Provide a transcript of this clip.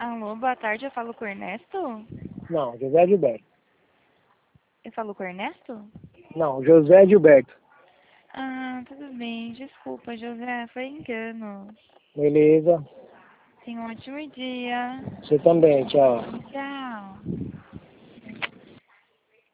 Alô, boa tarde, eu falo com o Ernesto? Não, José Gilberto. Eu falo com o Ernesto? Não, José Gilberto. Ah, tudo bem, desculpa, José, foi engano. Beleza. Tenha um ótimo dia. Você também, tchau. Tchau.